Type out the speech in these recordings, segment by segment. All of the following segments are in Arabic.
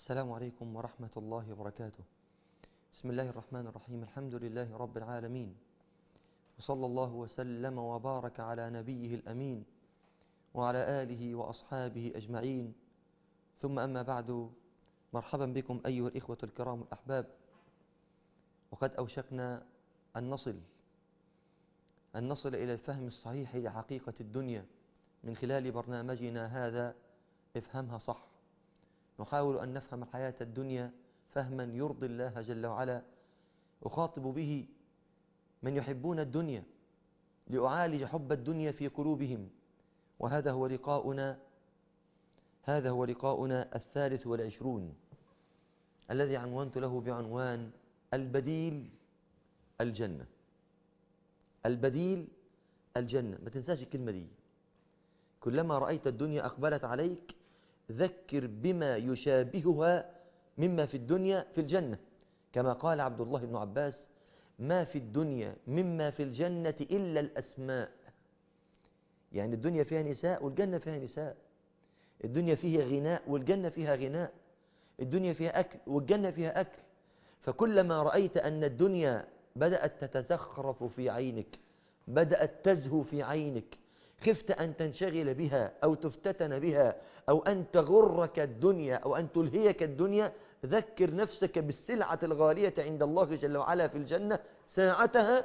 السلام عليكم ورحمة الله وبركاته. بسم الله الرحمن الرحيم. الحمد لله رب العالمين، وصلى الله وسلم وبارك على نبيه الأمين وعلى آله وأصحابه أجمعين، ثم أما بعد. مرحبا بكم أيها الإخوة الكرام الأحباب، وقد أوشكنا أن نصل إلى الفهم الصحيح لحقيقة الدنيا من خلال برنامجنا هذا افهمها صح. نحاول أن نفهم حياة الدنيا فهما يرضي الله جل وعلا، أخاطب به من يحبون الدنيا لأعالج حب الدنيا في قلوبهم. وهذا هو لقاؤنا 23 الذي عنونت له بعنوان البديل الجنة. البديل الجنة، ما تنساش الكلمة دي. كلما رأيت الدنيا أقبلت عليك ذكر بما يشابهها مما في الدنيا في الجنة، كما قال عبد الله بن عباس: ما في الدنيا مما في الجنة إلا الأسماء. يعني الدنيا فيها نساء والجنة فيها نساء، الدنيا فيها غناء والجنة فيها غناء، الدنيا فيها أكل والجنة فيها أكل. فكلما رأيت أن الدنيا بدأت تتزخرف في عينك، بدأت تزهو في عينك، خفت أن تنشغل بها أو تفتتن بها أو أن تغرك الدنيا أو أن تلهيك الدنيا، ذكر نفسك بالسلعة الغالية عند الله جل وعلا في الجنة. ساعتها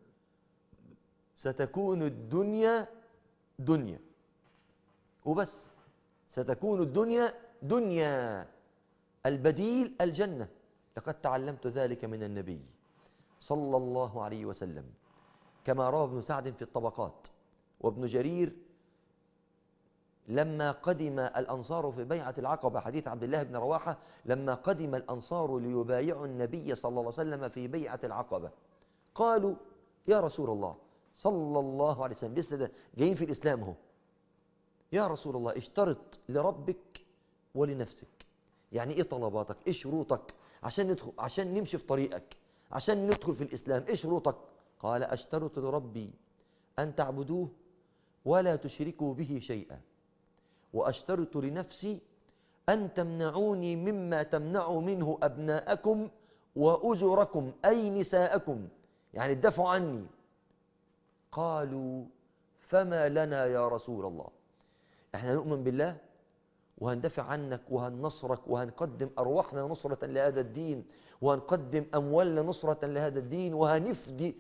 ستكون الدنيا دنيا وبس، ستكون الدنيا دنيا. البديل الجنة. لقد تعلمت ذلك من النبي صلى الله عليه وسلم، كما روى ابن سعد في الطبقات وابن جرير لما قدم الأنصار في بيعة العقبة، حديث عبد الله بن رواحة، لما قدم الأنصار ليبايعوا النبي صلى الله عليه وسلم في بيعة العقبة، قالوا: يا رسول الله صلى الله عليه وسلم، لسه جايين في الإسلام هو، يا رسول الله اشترط لربك ولنفسك. يعني ايه طلباتك؟ ايه شروطك عشان نمشي في طريقك، عشان ندخل في الإسلام؟ ايه شروطك؟ قال: اشترط لربي أن تعبدوه ولا تشركوا به شيئا، وأشترط لنفسي أن تمنعوني مما تمنعوا منه أبناءكم وأجركم، أي نساءكم، يعني تدافعوا عني. قالوا: فما لنا يا رسول الله، احنا نؤمن بالله وهندافع عنك وهننصرك وهنقدم أرواحنا نصرة لهذا الدين، وهنقدم أموالنا نصرة لهذا الدين، وهنفدي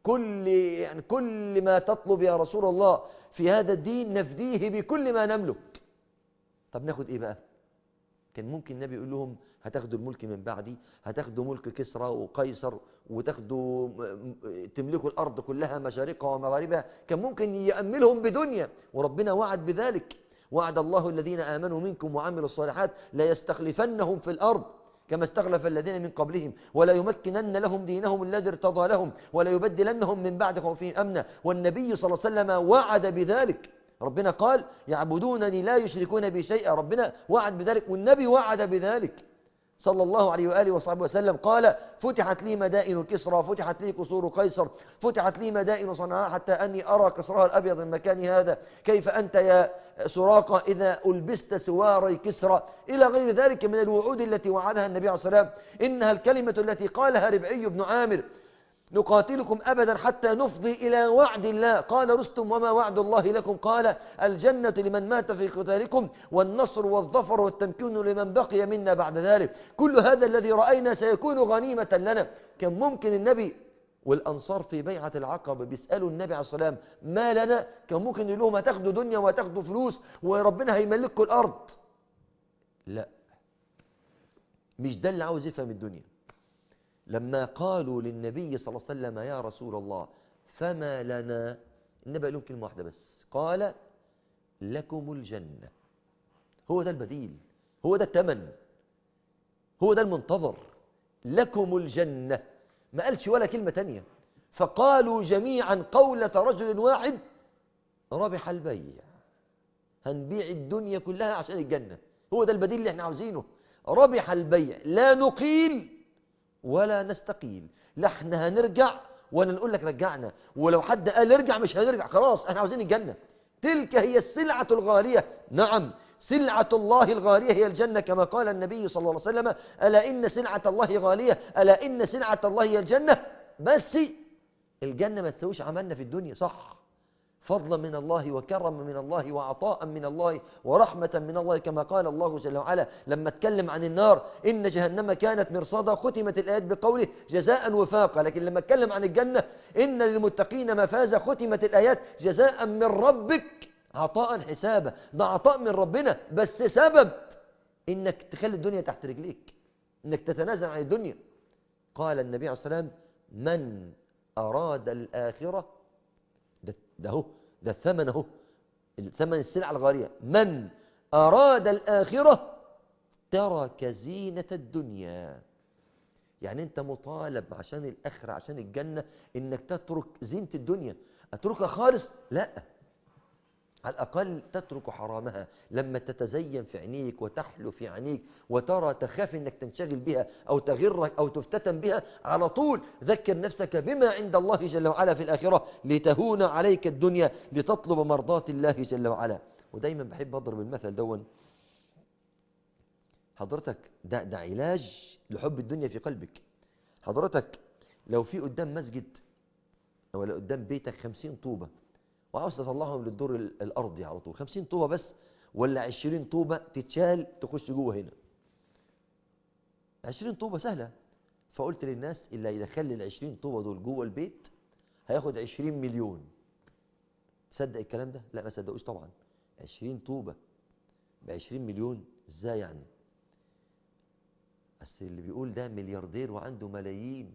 كل ما تطلب يا رسول الله في هذا الدين نفديه بكل ما نملك. طب ناخد ايه بقى؟ كان ممكن النبي يقول لهم: هتاخدوا الملك من بعدي، هتاخدوا ملك كسرى وقيصر، وتاخدوا تملكوا الأرض كلها مشارقها ومغاربها. كان ممكن يأملهم بدنيا، وربنا وعد بذلك: وعد الله الذين آمنوا منكم وعملوا الصالحات لا يستخلفنهم في الأرض كما استخلف الذين من قبلهم ولا يمكنن لهم دينهم الذي ارتضى لهم ولا يبدلنهم من بعد خوفهم أمنا. والنبي صلى الله عليه وسلم وعد بذلك. ربنا قال: يعبدونني لا يشركون بي شيئا. ربنا وعد بذلك والنبي وعد بذلك صلى الله عليه وآله وصحبه وسلم. قال: فتحت لي مدائن كسرى، فتحت لي قصور قيصر، فتحت لي مدائن صنعاء، حتى أني أرى قصرها الأبيض من مكان هذا. كيف أنت يا سراقة إذا ألبست سواري كسرى، إلى غير ذلك من الوعود التي وعدها النبي عليه الصلاة والسلام. إنها الكلمة التي قالها ربعي بن عامر: نقاتلكم أبدا حتى نفضي إلى وعد الله. قال رستم: وما وعد الله لكم؟ قال: الجنة لمن مات في قتالكم، والنصر والظفر والتمكين لمن بقي منا بعد ذلك. كل هذا الذي رأينا سيكون غنيمة لنا. كان ممكن النبي والأنصار في بيعة العقبة بيسألوا النبي عليه الصلاة والسلام: ما لنا؟ كان ممكن يقول لهم: هتاخدوا دنيا وهتاخدوا فلوس وربنا هيملككم الأرض. لا، مش ده اللي عاوز يفهم الدنيا. لما قالوا للنبي صلى الله عليه وسلم: يا رسول الله فما لنا، النبي قال لهم كلمة واحدة بس، قال: لكم الجنة. هو ده البديل، هو ده الثمن، هو ده المنتظر. لكم الجنة، ما قالش ولا كلمة تانية. فقالوا جميعا قولة رجل واحد: ربح البيع، هنبيع الدنيا كلها عشان الجنة. هو ده البديل اللي احنا عاوزينه. ربح البيع، لا نقيل ولا نستقيل. لا احنا هنرجع ولا نقول لك رجعنا، ولو حد قال ارجع مش هنرجع، خلاص احنا عاوزين الجنة. تلك هي السلعة الغالية. نعم، سلعة الله الغالية هي الجنة، كما قال النبي صلى الله عليه وسلم: ألا إن سلعة الله غالية، ألا إن سلعة الله هي الجنة. بس الجنة ما تسويش عملنا في الدنيا، صح، فضلا من الله وكرما من الله وعطاء من الله ورحمة من الله، كما قال الله جل وعلا لما اتكلم عن النار: إن جهنم كانت مرصادا، ختمت الآيات بقوله: جزاء وفاقا. لكن لما اتكلم عن الجنة: إن للمتقين مفازا، ختمت الآيات: جزاء من ربك عطاء حسابا. ده عطاء من ربنا، بس سبب إنك تخلي الدنيا تحت رجليك، إنك تتنازل عن الدنيا. قال النبي عليه الصلاة والسلام: من أراد الآخرة، ده الثمن اهو، الثمن السلعة الغالية، من أراد الآخرة ترك زينة الدنيا. يعني أنت مطالب عشان الآخرة، عشان الجنة، إنك تترك زينة الدنيا. أتركها خالص؟ لا، على الأقل تترك حرامها. لما تتزين في عينيك وتحلو في عينيك وترى تخاف أنك تنشغل بها أو تغرك أو تفتتن بها، على طول ذكر نفسك بما عند الله جل وعلا في الآخرة، لتهون عليك الدنيا لتطلب مرضات الله جل وعلا. ودايما بحب أضرب المثل دون. حضرتك ده علاج لحب الدنيا في قلبك. حضرتك لو في قدام مسجد ولا قدام بيتك 50 طوبة وعاوز تطلعهم للدور الأرضي على طول، 50 طوبة بس ولا 20 طوبة تتشال تخش جوه هنا؟ 20 طوبة سهلة. فقلت للناس: اللي يدخل لي 20 طوبة دول جوه البيت هياخد 20 مليون. تصدق الكلام ده؟ لا، ما صدقوش طبعا. 20 طوبة ب20 مليون ازاي يعني؟ بس اللي بيقول ده ملياردير وعنده ملايين.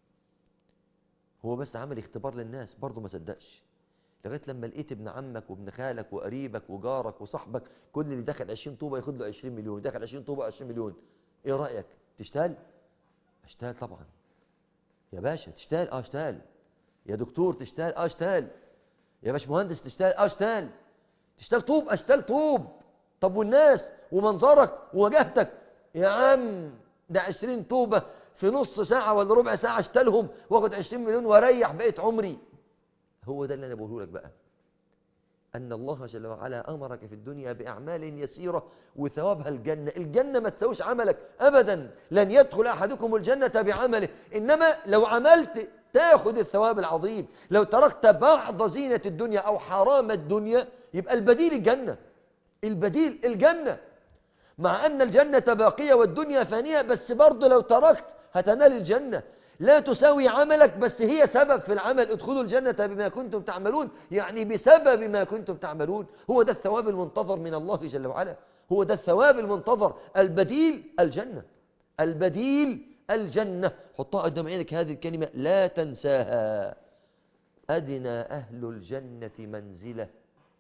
هو بس عمل اختبار للناس، برضه ما صدقش، لغايه لما لقيت ابن عمك وابن خالك وقريبك وجارك وصاحبك كل اللي دخل 20 طوبه ياخد له 20 مليون، دخل 20 طوبه 20 مليون. ايه رايك؟ تشتغل؟ اشتغل طبعا يا باشا. تشتغل؟ اشتغل. يا دكتور تشتغل؟ اشتغل. يا باشمهندس تشتغل؟ اشتغل. تشتغل طوب؟ اشتغل طوب. طب والناس ومنظرك ووجهتك؟ يا عم ده 20 طوبه في نص ساعه ولا ربع ساعه اشتغلهم واخد 20 مليون واريح بقيت عمري. هو ده اللي انا بقوله لك بقى، أن الله جل وعلا أمرك في الدنيا بأعمال يسيرة وثوابها الجنة. الجنة ما تسويش عملك أبدا، لن يدخل أحدكم الجنة بعمله، إنما لو عملت تاخد الثواب العظيم. لو تركت بعض زينة الدنيا أو حرام الدنيا يبقى البديل الجنة، البديل الجنة، مع أن الجنة باقية والدنيا فانية، بس برضه لو تركت هتنال الجنة. لا تساوي عملك، بس هي سبب في العمل. ادخلوا الجنة بما كنتم تعملون، يعني بسبب ما كنتم تعملون. هو ده الثواب المنتظر من الله جل وعلا، هو ده الثواب المنتظر. البديل الجنة، البديل الجنة. حطها قدام عينك هذه الكلمة، لا تنساها: أدنى أهل الجنة منزلة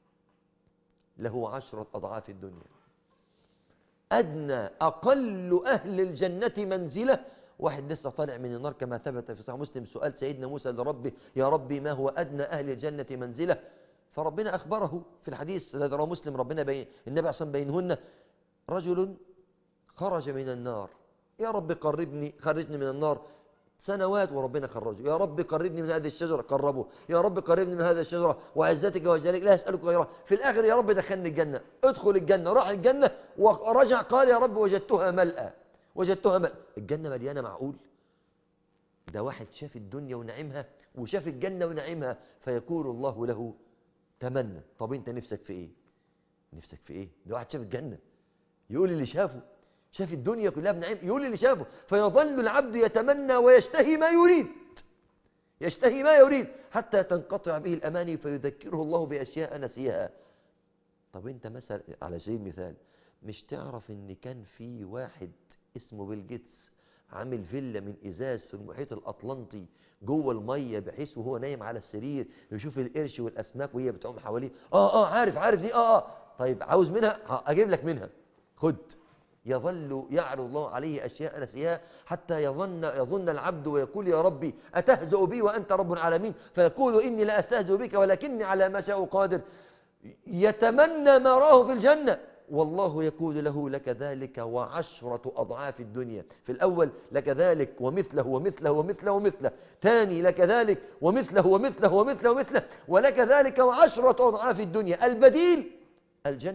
له 10 أضعاف الدنيا. أدنى أقل أهل الجنة منزلة واحد لسه طالع من النار، كما ثبت في صحيح مسلم سؤال سيدنا موسى لربه: يا ربي ما هو أدنى أهل الجنة منزلة؟ فربنا أخبره في الحديث الذي رواه مسلم، ربنا النبي عليه الصلاة والسلام بينهن: رجل خرج من النار، يا رب خرجني من النار سنوات وربنا خرجه، يا رب قربني من هذه الشجرة، قربه، يا رب قربني من هذه الشجرة وعزتك وجلالك لا أسألك غيرها. في الآخر: يا رب دخلني الجنة، ادخل الجنة. راح الجنة ورجع قال: يا رب وجدتها ملأى، وجدتها ملأى. الجنة مليانة؟ معقول؟ ده واحد شاف الدنيا ونعمها وشاف الجنة ونعمها، فيقول الله له: تمنى. طب انت نفسك في ايه؟ نفسك في ايه؟ ده واحد شاف الجنة يقول اللي شافه، شاف الدنيا كلها بنعيم يقول اللي شافه. فيظل العبد يتمنى ويشتهي ما يريد، يشتهي ما يريد حتى تنقطع به الأماني فيذكره الله بأشياء نسيها. طب انت مثلا على سبيل المثال مش تعرف ان كان في واحد اسمه بيل جيتس عامل فيلا من ازاز في المحيط الاطلنطي جوه الميه، بحيث وهو نايم على السرير يشوف القرش والاسماك وهي بتعوم حواليه؟ عارف دي. طيب عاوز منها؟ اجيب لك منها، خد. يظل يعرض الله عليه أشياء نسيها حتى يظن العبد ويقول: يا ربي أتهزأ بي وأنت رب العالمين؟ فيقول: إني لا أستهزئ بك ولكني على ما شاء قادر. يتمنى ما راه في الجنة، والله يقول له: لك ذلك و10 أضعاف الدنيا. في الأول لك ذلك ومثله ومثله ومثله ومثله، ثاني لك ذلك ومثله ومثله ومثله ومثله، ولك ذلك و10 أضعاف الدنيا. البديل الجنة،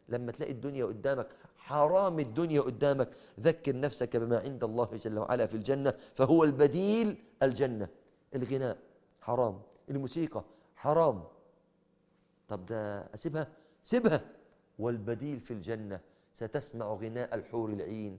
لما تلاقي الدنيا قدامك، حرام الدنيا قدامك، ذكر نفسك بما عند الله جل وعلا في الجنة، فهو البديل الجنة. الغناء حرام، الموسيقى حرام، طب ده أسيبها؟ سيبها. والبديل في الجنة، ستسمع غناء الحور العين.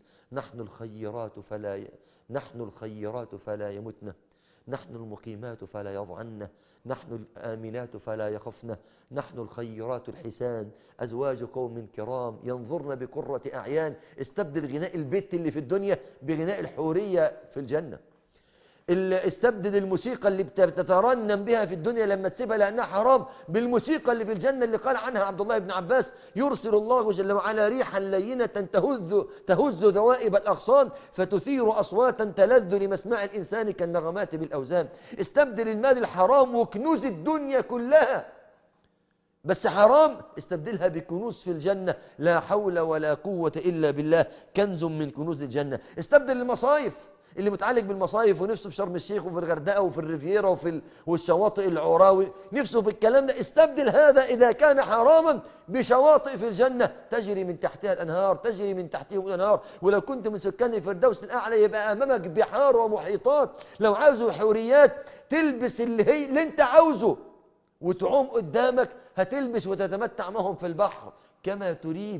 نحن الخيرات فلا يمتن، نحن المقيمات فلا يضعن، نحن الآمنات فلا يخفن، نحن الخيرات الحسان، أزواج قوم كرام ينظرن بقرة أعيان. استبدل غناء البيت اللي في الدنيا بغناء الحورية في الجنة. استبدل الموسيقى اللي بتترنم بها في الدنيا لما تسيبها لأنها حرام بالموسيقى اللي في الجنة اللي قال عنها عبد الله بن عباس: يرسل الله جل وعلا ريحا لينة تهز ذوائب الأغصان فتثير أصواتا تلذ لمسمع الإنسان كالنغمات بالأوزان. استبدل المال الحرام وكنوز الدنيا كلها بس حرام، استبدلها بكنوز في الجنة، لا حول ولا قوة إلا بالله، كنز من كنوز الجنة. استبدل المصايف، اللي متعلق بالمصايف ونفسه في شرم الشيخ وفي الغردقة وفي الريفيرا والشواطئ العراوي، نفسه في الكلام ده، استبدل هذا إذا كان حراما بشواطئ في الجنة تجري من تحتها الأنهار، تجري من تحتهم الأنهار، ولو كنت من سكان الفردوس الأعلى يبقى أمامك بحار ومحيطات. لو عاوزوا حوريات تلبس اللي انت عاوزه وتعوم قدامك، هتلبس وتتمتع معهم في البحر كما تريد.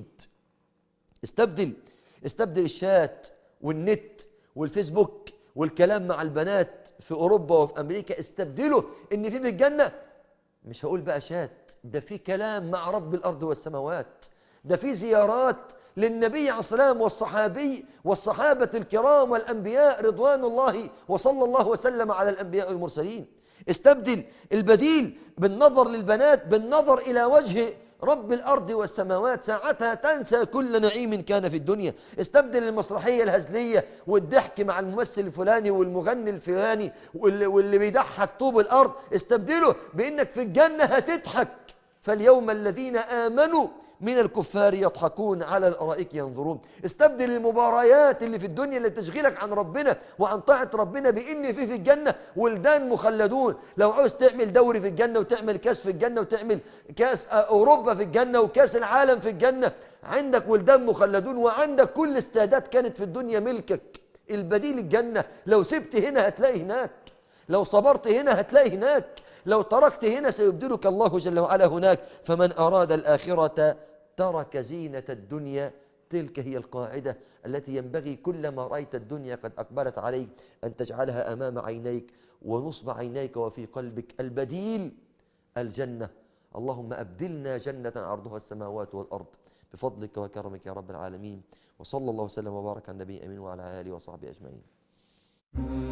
استبدل الشات والنت والفيسبوك والكلام مع البنات في أوروبا وفي أمريكا، استبدله إن في الجنة مش هقول بقى شات، ده في كلام مع رب الأرض والسماوات، ده في زيارات للنبي عليه الصلاة والسلام والصحابة الكرام والأنبياء رضوان الله وصلى الله وسلم على الأنبياء والمرسلين. استبدل البديل بالنظر للبنات بالنظر إلى وجه رب الأرض والسماوات، ساعتها تنسى كل نعيم كان في الدنيا. استبدل المسرحية الهزلية والضحك مع الممثل الفلاني والمغني الفلاني واللي بيضحك طوب الأرض، استبدله بأنك في الجنة هتضحك. فاليوم الذين آمنوا من الكفار يضحكون على الأرائك ينظرون. استبدل المباريات اللي في الدنيا اللي تشغلك عن ربنا وعن طاعة ربنا بإن في الجنة ولدان مخلدون. لو عاوز تعمل دوري في الجنة وتعمل كاس في الجنة وتعمل كاس أوروبا في الجنة وكاس العالم في الجنة، عندك ولدان مخلدون وعندك كل استادات كانت في الدنيا ملكك. البديل الجنة، لو سبت هنا هتلاقي هناك، لو صبرت هنا هتلاقي هناك، لو تركت هنا سيبدلك الله جل وعلا هناك. فمن أراد الآخرة ترك زينة الدنيا. تلك هي القاعدة التي ينبغي كلما رأيت الدنيا قد أقبلت عليك أن تجعلها أمام عينيك ونصب عينيك وفي قلبك. البديل الجنة. اللهم أبدلنا جنة عرضها السماوات والأرض بفضلك وكرمك يا رب العالمين. وصلى الله وسلم وبارك على النبي أمين وعلى آله وصحبه أجمعين.